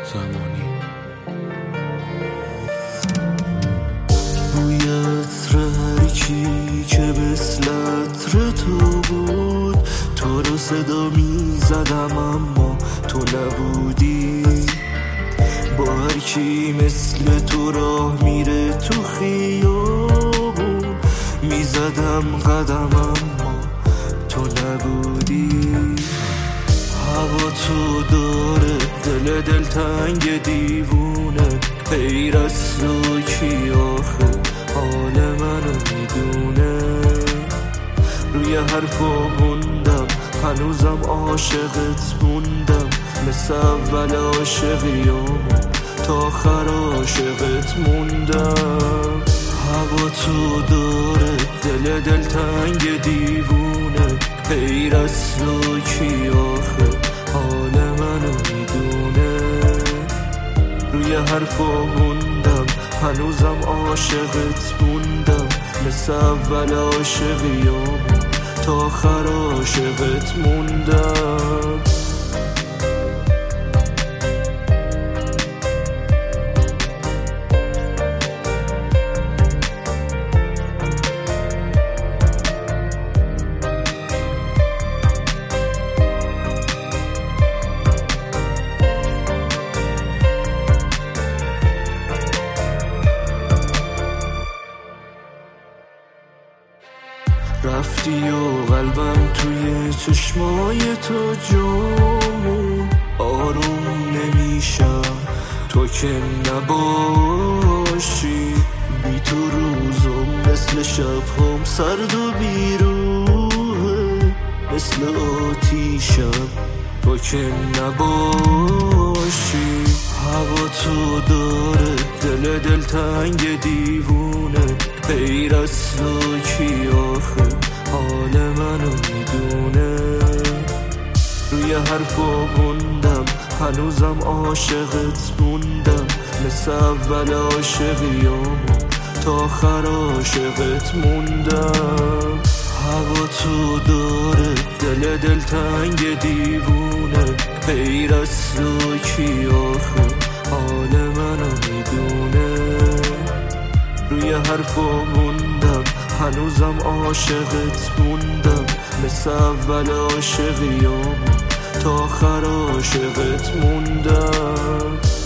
زمانی. بوی عطر هر چی که مثل عطر تو بود، تو رو صدا می زدم اما تو نبودی. با هر کی مثل تو راه میره تو خیابون، می زدم قدم اما تو نبودی. هوا تو داره دل تنگ دیوونه، غیر از تو کی آخه حال منو میدونه. روی حرفا موندم هنوزم عاشقت موندم، مثل اول عاشقیام تا آخر عاشقت موندم. هوا تو داره دل تنگ دیوونه، غیر از تو کی آخه حال منو میدونه. روی حرفا موندم هنوزم عاشقت موندم، مثل اول عاشقیام تا آخر عاشقت موندم. رفتی و قلبم توی چشمای تو جامون، آروم نمیشم تو که نباشی. بی تو روزم مثل شبهام سرد و بیروحه، مثل آتیشم تو که نباشی. هوا تو داره دل تنگ دیوونه، غیر از تو کی آخه حال منو میدونه. روی حرفا موندم هنوزم عاشقت موندم، مثل اول عاشقیام تا آخر عاشقت موندم. هوا تو داره دل تنگ دیوونه، غیر از تو کی آخه حال منو میدونه. روی حرفا موندم هنوزم عاشقت موندم، مثل اول عاشقیام تا آخر عاشقت موندم.